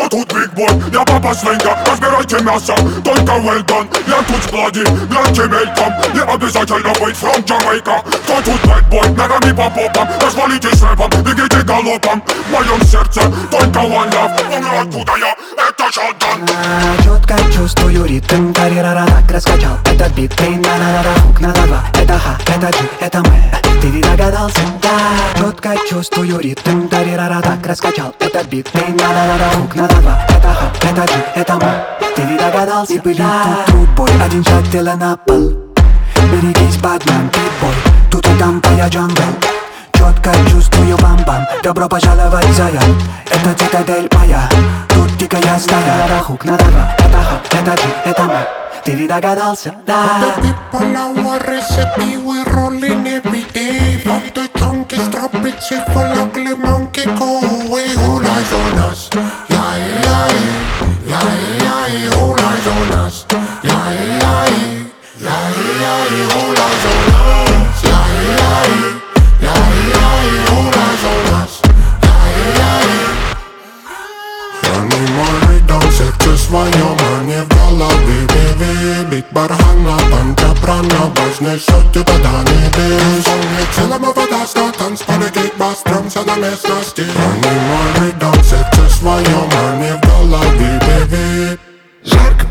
тут big boy, я папа свинья, разбирайте мясо, только well done. Я тут с блади, гляньте мельком, не обязательно быть from Jamaica. Кто тут bad boy, ногами по попам, развалитесь рэпом, бегите галопом. В моем сердце только one love, помню откуда я, это Шотдан. Четко чувствую ритм, тарирара так раскачал этот бит. Ты на-на-на-на, хук на два, это ха, это джи, это мы. Ты ведь догадался, да. Четко чувствую ритм, тарирара так раскачал этот бит. Ты на-на-на-на, хук на два, это ха, это джи, это мы. Ты ведь догадался, и были тут трудбой, один шаг тело на пол. Берегись, бадман, питбой, тут и там твоя джангл. Четко чувствую бам-бам, добро пожаловать, зая. Это цитадель моя, тут дикая стая. Хук на два, это ха, это джи, это мы. Ты ведь догадался, да. The people are recipe, we're rolling every day. From the junkies, drop it, shit for ugly monkey, go away. All eyes on us, yeah, yeah, yeah, yeah. All eyes on us, yeah, yeah, yeah, yeah. All eyes on us, yeah, yeah, yeah, yeah. All eyes on us, yeah, yeah. Анимальный сердце свое, мне в голове бит бархана, панча прана, вознесет тебя до небес. Целому вода, что танцполе, кикбас, тромся до местности. Анимальный сердце свое, мне в голове бит. Жарко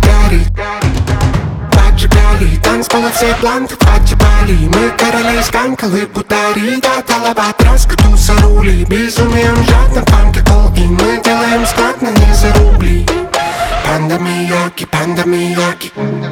поджигали, танцполы все бланты, поджигали. Мы короли сканкалы, бутари, да, толоба, траска, туса, рули. Безумием жадно, фанки, колги, мы делаем склад на не за рубли. Панда Мияки,